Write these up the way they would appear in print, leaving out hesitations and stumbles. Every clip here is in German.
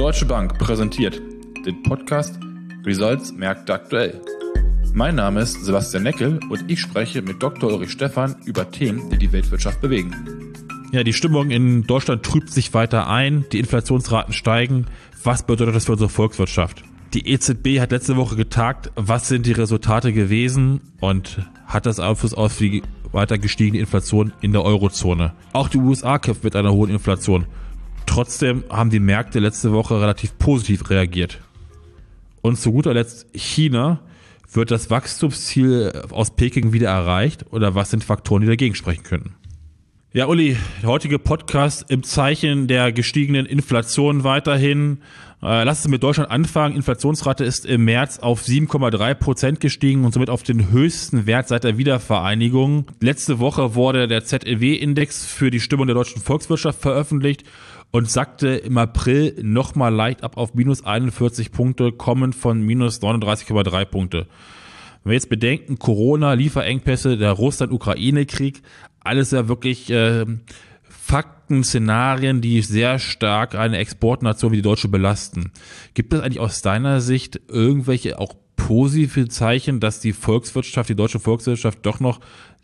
Deutsche Bank präsentiert den Podcast Results Märkte aktuell. Mein Name ist Sebastian Neckel und ich spreche mit Dr. Ulrich Stephan über Themen, die die Weltwirtschaft bewegen. Ja, die Stimmung in Deutschland trübt sich weiter ein, die Inflationsraten steigen. Was bedeutet das für unsere Volkswirtschaft? Die EZB hat letzte Woche getagt. Was sind die Resultate gewesen und hat das Einfluss auf die weiter gestiegene Inflation in der Eurozone? Auch die USA kämpft mit einer hohen Inflation. Trotzdem haben die Märkte letzte Woche relativ positiv reagiert. Und zu guter Letzt China. Wird das Wachstumsziel aus Peking wieder erreicht oder was sind Faktoren, die dagegen sprechen könnten? Ja, Uli, der heutige Podcast im Zeichen der gestiegenen Inflation weiterhin. Lass uns mit Deutschland anfangen. Inflationsrate ist im März auf 7,3% gestiegen und somit auf den höchsten Wert seit der Wiedervereinigung. Letzte Woche wurde der ZEW-Index für die Stimmung der deutschen Volkswirtschaft veröffentlicht und sackte im April nochmal leicht ab auf minus 41 Punkte, kommend von minus 39,3 Punkte. Wenn wir jetzt bedenken, Corona, Lieferengpässe, der Russland-Ukraine-Krieg, alles ja wirklich Fakten, Szenarien, die sehr stark eine Exportnation wie die deutsche belasten. Gibt es eigentlich aus deiner Sicht irgendwelche auch positive Zeichen, dass die Volkswirtschaft, die deutsche Volkswirtschaft doch noch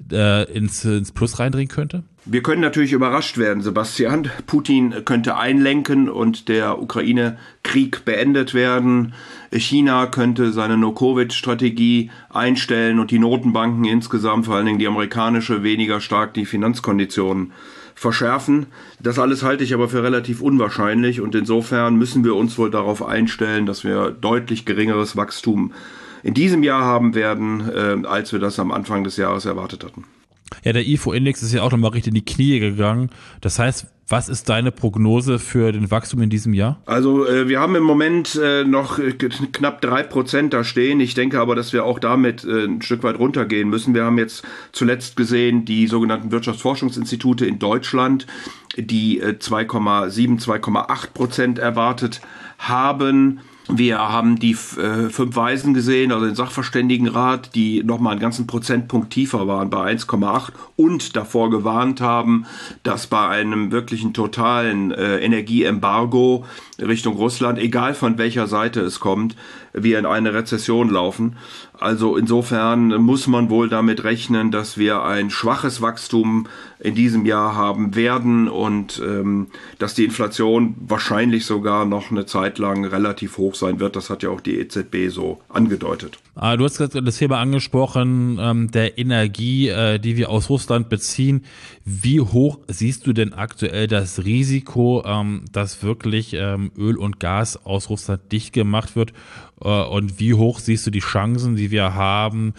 ins Plus reindringen könnte? Wir können natürlich überrascht werden, Sebastian. Putin könnte einlenken und der Ukraine-Krieg beendet werden. China könnte seine No-Covid-Strategie einstellen und die Notenbanken insgesamt, vor allen Dingen die amerikanische, weniger stark die Finanzkonditionen verschärfen. Das alles halte ich aber für relativ unwahrscheinlich und insofern müssen wir uns wohl darauf einstellen, dass wir deutlich geringeres Wachstum in diesem Jahr haben werden, als wir das am Anfang des Jahres erwartet hatten. Ja, der IFO-Index ist ja auch nochmal richtig in die Knie gegangen. Das heißt, was ist deine Prognose für den Wachstum in diesem Jahr? Also wir haben im Moment noch knapp 3% da stehen. Ich denke aber, dass wir auch damit ein Stück weit runtergehen müssen. Wir haben jetzt zuletzt gesehen, die sogenannten Wirtschaftsforschungsinstitute in Deutschland, die 2,7, 2,8% erwartet haben. Wir haben die 5 Weisen gesehen, also den Sachverständigenrat, die nochmal einen ganzen Prozentpunkt tiefer waren, bei 1,8 und davor gewarnt haben, dass bei einem wirklichen totalen Energieembargo Richtung Russland, egal von welcher Seite es kommt, wir in eine Rezession laufen. Also insofern muss man wohl damit rechnen, dass wir ein schwaches Wachstum in diesem Jahr haben werden und dass die Inflation wahrscheinlich sogar noch eine Zeit lang relativ hoch sein wird. Das hat ja auch die EZB so angedeutet. Du hast gerade das Thema angesprochen, der Energie, die wir aus Russland beziehen. Wie hoch siehst du denn aktuell das Risiko, dass wirklich Öl und Gas aus Russland dicht gemacht wird? Und wie hoch siehst du die Chancen, die wir haben,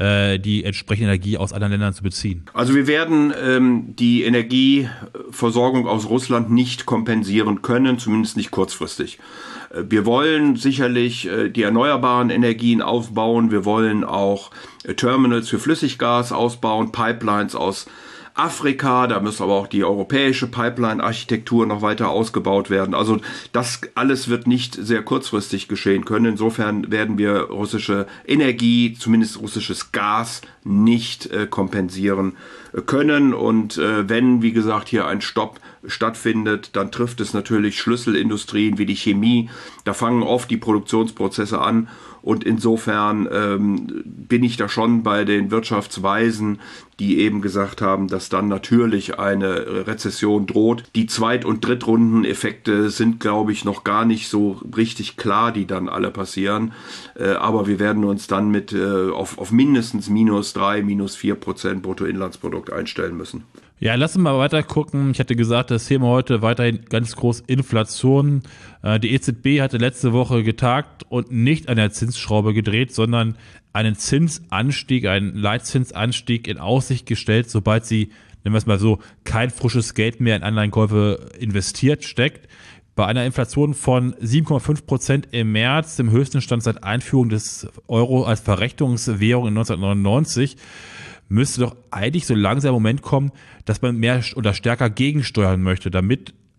die entsprechende Energie aus anderen Ländern zu beziehen? Also wir werden die Energieversorgung aus Russland nicht kompensieren können, zumindest nicht kurzfristig. Wir wollen sicherlich die erneuerbaren Energien aufbauen. Wir wollen auch Terminals für Flüssiggas ausbauen, Pipelines aus Afrika, da muss aber auch die europäische Pipeline-Architektur noch weiter ausgebaut werden. Also das alles wird nicht sehr kurzfristig geschehen können. Insofern werden wir russische Energie, zumindest russisches Gas, nicht kompensieren können. Und wenn, wie gesagt, hier ein Stopp stattfindet, dann trifft es natürlich Schlüsselindustrien wie die Chemie. Da fangen oft die Produktionsprozesse an. Und insofern bin ich da schon bei den Wirtschaftsweisen, die eben gesagt haben, dass dann natürlich eine Rezession droht. Die Zweit- und Drittrundeneffekte sind, glaube ich, noch gar nicht so richtig klar, die dann alle passieren. Aber wir werden uns dann mit auf mindestens minus 3, minus 4% Bruttoinlandsprodukt einstellen müssen. Ja, lass uns mal weiter gucken. Ich hatte gesagt, das Thema heute weiterhin ganz groß Inflation. Die EZB hatte letzte Woche getagt und nicht an der Zinsschraube gedreht, sondern einen Zinsanstieg, einen Leitzinsanstieg in Aussicht gestellt, sobald sie, nennen wir es mal so, kein frisches Geld mehr in Anleihenkäufe steckt. Bei einer Inflation von 7,5% im März, dem höchsten Stand seit Einführung des Euro als Verrechnungswährung in 1999, müsste doch eigentlich so langsam der Moment kommen, dass man mehr oder stärker gegensteuern möchte, damit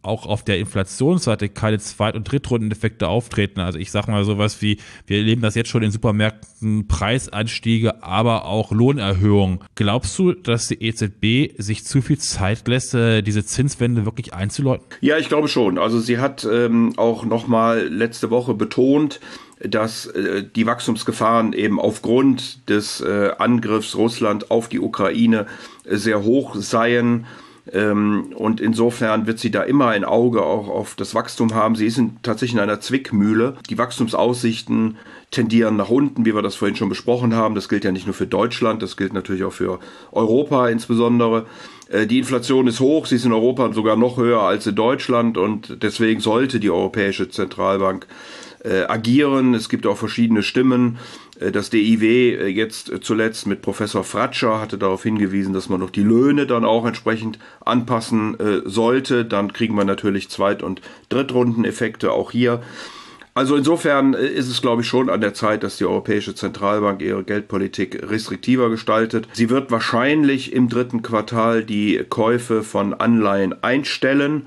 auch auf der Inflationsseite keine Zweit- und Drittrundeneffekte auftreten. Also ich sag mal sowas wie, wir erleben das jetzt schon in Supermärkten, Preisanstiege, aber auch Lohnerhöhungen. Glaubst du, dass die EZB sich zu viel Zeit lässt, diese Zinswende wirklich einzuläuten? Ja, ich glaube schon. Also sie hat auch nochmal letzte Woche betont, dass die Wachstumsgefahren eben aufgrund des Angriffs Russland auf die Ukraine sehr hoch seien. Und insofern wird sie da immer ein Auge auch auf das Wachstum haben. Sie ist tatsächlich in einer Zwickmühle. Die Wachstumsaussichten tendieren nach unten, wie wir das vorhin schon besprochen haben. Das gilt ja nicht nur für Deutschland, das gilt natürlich auch für Europa insbesondere. Die Inflation ist hoch, sie ist in Europa sogar noch höher als in Deutschland und deswegen sollte die Europäische Zentralbank agieren. Es gibt auch verschiedene Stimmen. Das DIW jetzt zuletzt mit Professor Fratscher hatte darauf hingewiesen, dass man doch die Löhne dann auch entsprechend anpassen sollte. Dann kriegen wir natürlich Zweit- und Drittrundeneffekte auch hier. Also insofern ist es, glaube ich, schon an der Zeit, dass die Europäische Zentralbank ihre Geldpolitik restriktiver gestaltet. Sie wird wahrscheinlich im dritten Quartal die Käufe von Anleihen einstellen.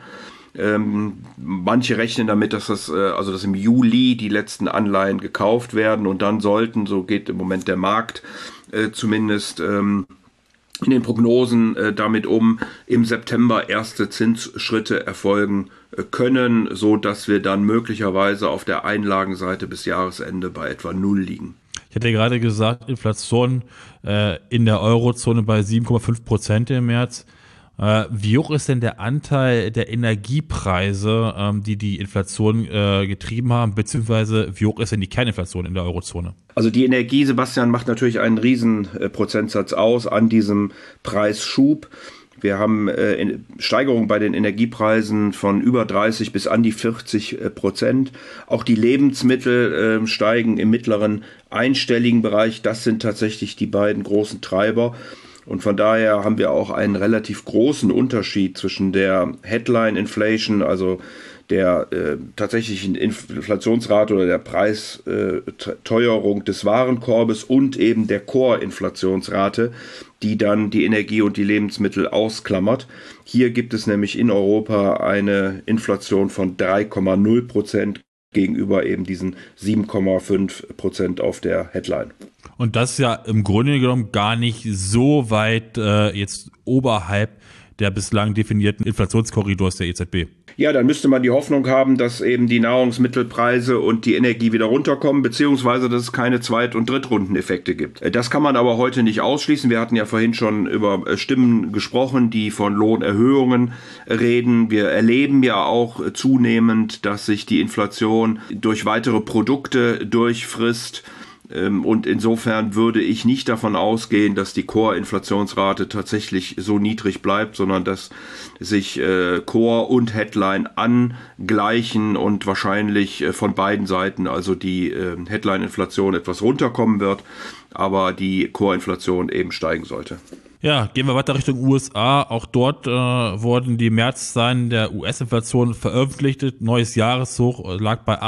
Manche rechnen damit, dass dass im Juli die letzten Anleihen gekauft werden und dann sollten, so geht im Moment der Markt zumindest in den Prognosen damit um, im September erste Zinsschritte erfolgen können, so dass wir dann möglicherweise auf der Einlagenseite bis Jahresende bei etwa 0 liegen. Ich hatte gerade gesagt, Inflation in der Eurozone bei 7,5% im März. Wie hoch ist denn der Anteil der Energiepreise, die Inflation getrieben haben, beziehungsweise wie hoch ist denn die Kerninflation in der Eurozone? Also die Energie, Sebastian, macht natürlich einen riesen Prozentsatz aus an diesem Preisschub. Wir haben Steigerungen bei den Energiepreisen von über 30 bis an die 40%. Auch die Lebensmittel steigen im mittleren einstelligen Bereich. Das sind tatsächlich die beiden großen Treiber. Und von daher haben wir auch einen relativ großen Unterschied zwischen der Headline Inflation, also der tatsächlichen Inflationsrate oder der Preisteuerung des Warenkorbes und eben der Core-Inflationsrate, die dann die Energie und die Lebensmittel ausklammert. Hier gibt es nämlich in Europa eine Inflation von 3,0% gegenüber eben diesen 7,5% auf der Headline. Und das ist ja im Grunde genommen gar nicht so weit jetzt oberhalb der bislang definierten Inflationskorridors der EZB. Ja, dann müsste man die Hoffnung haben, dass eben die Nahrungsmittelpreise und die Energie wieder runterkommen, beziehungsweise dass es keine Zweit- und Drittrundeneffekte gibt. Das kann man aber heute nicht ausschließen. Wir hatten ja vorhin schon über Stimmen gesprochen, die von Lohnerhöhungen reden. Wir erleben ja auch zunehmend, dass sich die Inflation durch weitere Produkte durchfrisst. Und insofern würde ich nicht davon ausgehen, dass die Core-Inflationsrate tatsächlich so niedrig bleibt, sondern dass sich Core und Headline angleichen und wahrscheinlich von beiden Seiten, also die Headline-Inflation etwas runterkommen wird, aber die Core-Inflation eben steigen sollte. Ja, gehen wir weiter Richtung USA. Auch dort wurden die Märzzahlen der US-Inflation veröffentlicht. Neues Jahreshoch lag bei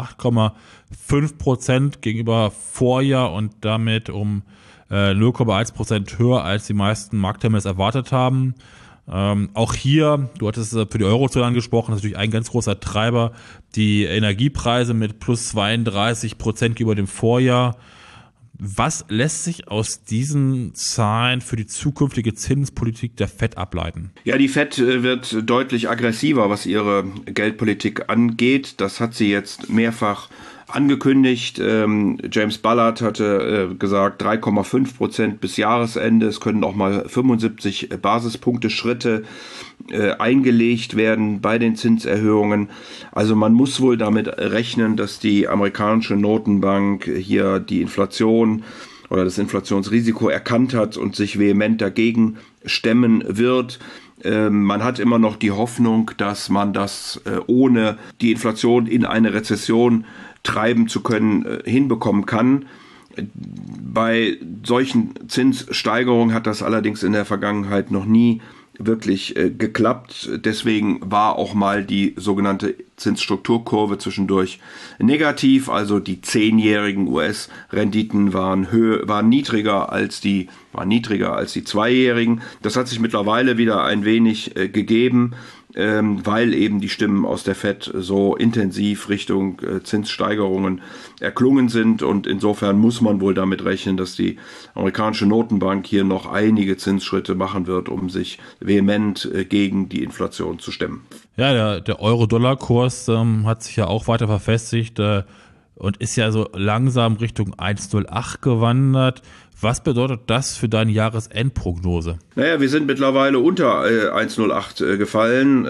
8,5% gegenüber Vorjahr und damit um 0,1% höher, als die meisten Marktteilnehmer es erwartet haben. Auch hier, du hattest es für die Eurozone angesprochen, natürlich ein ganz großer Treiber, die Energiepreise mit plus 32% gegenüber dem Vorjahr. Was lässt sich aus diesen Zahlen für die zukünftige Zinspolitik der FED ableiten? Ja, die FED wird deutlich aggressiver, was ihre Geldpolitik angeht. Das hat sie jetzt mehrfach angekündigt. James Bullard hatte gesagt 3,5% bis Jahresende. Es können auch mal 75 Basispunkte Schritte eingelegt werden bei den Zinserhöhungen. Also man muss wohl damit rechnen, dass die amerikanische Notenbank hier die Inflation oder das Inflationsrisiko erkannt hat und sich vehement dagegen stemmen wird. Man hat immer noch die Hoffnung, dass man das ohne die Inflation in eine Rezession treiben zu können, hinbekommen kann. Bei solchen Zinssteigerungen hat das allerdings in der Vergangenheit noch nie wirklich geklappt. Deswegen war auch mal die sogenannte Zinsstrukturkurve zwischendurch negativ. Also die 10-jährigen US-Renditen waren niedriger als die 2-jährigen. Das hat sich mittlerweile wieder ein wenig gegeben. weil eben die Stimmen aus der FED so intensiv Richtung Zinssteigerungen erklungen sind. Und insofern muss man wohl damit rechnen, dass die amerikanische Notenbank hier noch einige Zinsschritte machen wird, um sich vehement gegen die Inflation zu stemmen. Ja, der Euro-Dollar-Kurs hat sich ja auch weiter verfestigt und ist ja so langsam Richtung 1,08 gewandert. Was bedeutet das für deine Jahresendprognose? Naja, wir sind mittlerweile unter 1,08 gefallen.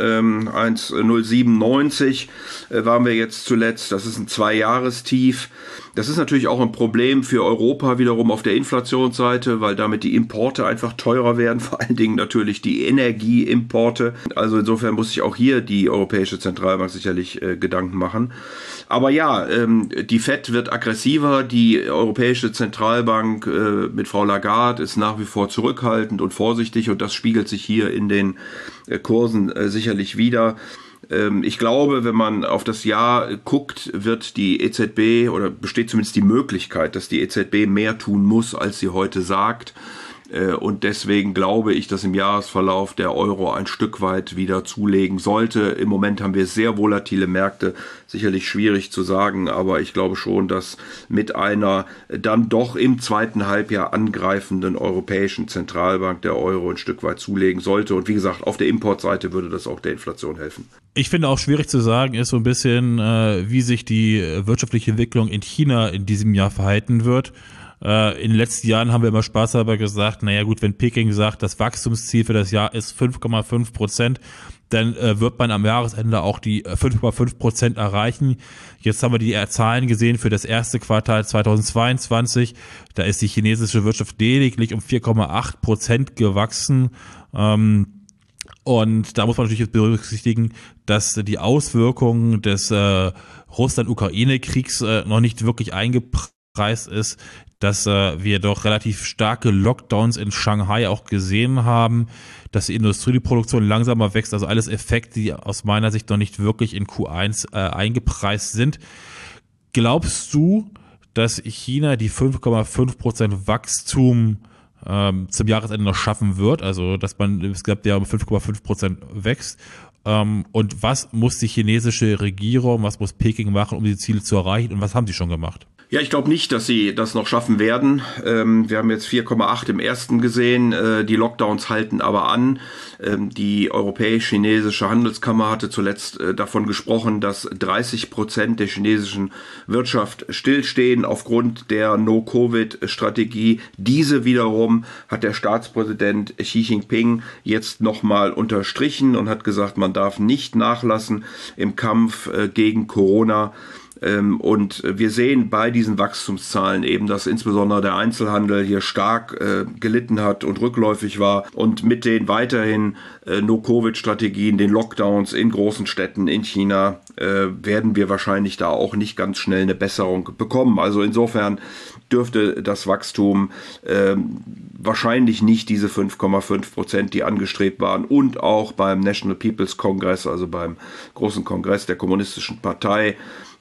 1,097 waren wir jetzt zuletzt. Das ist ein 2-Jahrestief. Das ist natürlich auch ein Problem für Europa wiederum auf der Inflationsseite, weil damit die Importe einfach teurer werden, vor allen Dingen natürlich die Energieimporte. Also insofern muss sich auch hier die Europäische Zentralbank sicherlich Gedanken machen. Aber ja, die FED wird aggressiver, die Europäische Zentralbank mit Frau Lagarde ist nach wie vor zurückhaltend und vorsichtig und das spiegelt sich hier in den Kursen sicherlich wider. Ich glaube, wenn man auf das Jahr guckt, wird die EZB oder besteht zumindest die Möglichkeit, dass die EZB mehr tun muss, als sie heute sagt. Und deswegen glaube ich, dass im Jahresverlauf der Euro ein Stück weit wieder zulegen sollte. Im Moment haben wir sehr volatile Märkte, sicherlich schwierig zu sagen, aber ich glaube schon, dass mit einer dann doch im zweiten Halbjahr angreifenden Europäischen Zentralbank der Euro ein Stück weit zulegen sollte. Und wie gesagt, auf der Importseite würde das auch der Inflation helfen. Ich finde auch schwierig zu sagen, ist so ein bisschen, wie sich die wirtschaftliche Entwicklung in China in diesem Jahr verhalten wird. In den letzten Jahren haben wir immer spaßhalber gesagt, naja gut, wenn Peking sagt, das Wachstumsziel für das Jahr ist 5,5%, dann wird man am Jahresende auch die 5,5% erreichen. Jetzt haben wir die Zahlen gesehen für das erste Quartal 2022. Da ist die chinesische Wirtschaft lediglich um 4,8% gewachsen. Und da muss man natürlich jetzt berücksichtigen, dass die Auswirkungen des Russland-Ukraine-Kriegs noch nicht wirklich eingepreist ist, dass wir doch relativ starke Lockdowns in Shanghai auch gesehen haben, dass die Industrie, die Produktion langsamer wächst, also alles Effekte, die aus meiner Sicht noch nicht wirklich in Q1 eingepreist sind. Glaubst du, dass China die 5,5% Wachstum zum Jahresende noch schaffen wird? Also, dass man insgesamt ja um 5,5% wächst. Und was muss die chinesische Regierung, was muss Peking machen, um die Ziele zu erreichen? Und was haben sie schon gemacht? Ja, ich glaube nicht, dass sie das noch schaffen werden. Wir haben jetzt 4,8 im ersten gesehen. Die Lockdowns halten aber an. Die Europäisch-Chinesische Handelskammer hatte zuletzt davon gesprochen, dass 30% der chinesischen Wirtschaft stillstehen aufgrund der No-Covid-Strategie. Diese wiederum hat der Staatspräsident Xi Jinping jetzt nochmal unterstrichen und hat gesagt, man darf nicht nachlassen im Kampf gegen Corona. Und wir sehen bei diesen Wachstumszahlen eben, dass insbesondere der Einzelhandel hier stark gelitten hat und rückläufig war. Und mit den weiterhin No-Covid-Strategien, den Lockdowns in großen Städten in China, werden wir wahrscheinlich da auch nicht ganz schnell eine Besserung bekommen. Also insofern dürfte das Wachstum wahrscheinlich nicht diese 5,5%, die angestrebt waren und auch beim National People's Congress, also beim großen Kongress der Kommunistischen Partei,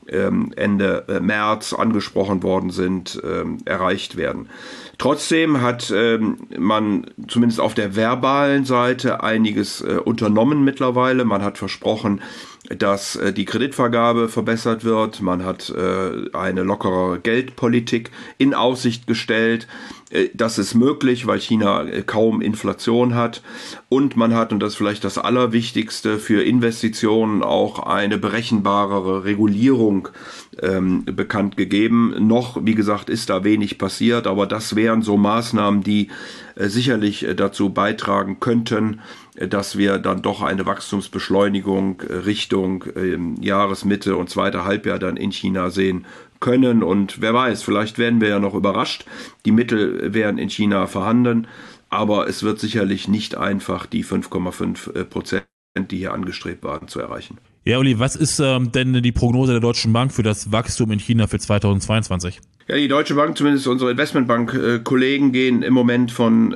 Ende März angesprochen worden sind, erreicht werden. Trotzdem hat man zumindest auf der verbalen Seite einiges unternommen mittlerweile. Man hat versprochen, dass die Kreditvergabe verbessert wird. Man hat eine lockere Geldpolitik in Aussicht gestellt. Das ist möglich, weil China kaum Inflation hat. Und man hat, und das ist vielleicht das Allerwichtigste für Investitionen, auch eine berechenbarere Regulierung bekannt gegeben. Noch, wie gesagt, ist da wenig passiert, aber das wären so Maßnahmen, die sicherlich dazu beitragen könnten, dass wir dann doch eine Wachstumsbeschleunigung Richtung Jahresmitte und zweite Halbjahr dann in China sehen können. Und wer weiß, vielleicht werden wir ja noch überrascht. Die Mittel wären in China vorhanden, aber es wird sicherlich nicht einfach, die 5,5%, die hier angestrebt waren, zu erreichen. Ja, Uli, was ist denn die Prognose der Deutschen Bank für das Wachstum in China für 2022? Ja, die Deutsche Bank, zumindest unsere Investmentbank-Kollegen, gehen im Moment von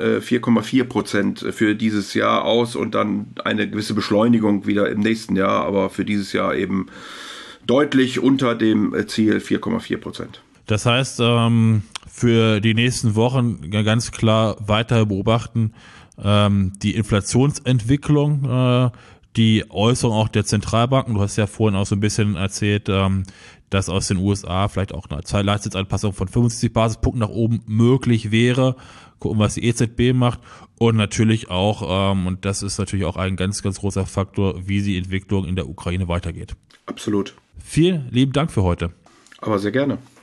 4,4% für dieses Jahr aus und dann eine gewisse Beschleunigung wieder im nächsten Jahr, aber für dieses Jahr eben deutlich unter dem Ziel 4,4%. Das heißt, für die nächsten Wochen ganz klar weiter beobachten die Inflationsentwicklung, die Äußerung auch der Zentralbanken. Du hast ja vorhin auch so ein bisschen erzählt, dass aus den USA vielleicht auch eine Leitzinsanpassung von 75 Basispunkten nach oben möglich wäre. Gucken, was die EZB macht. Und natürlich auch, und das ist natürlich auch ein ganz, ganz großer Faktor, wie die Entwicklung in der Ukraine weitergeht. Absolut. Vielen lieben Dank für heute. Aber sehr gerne.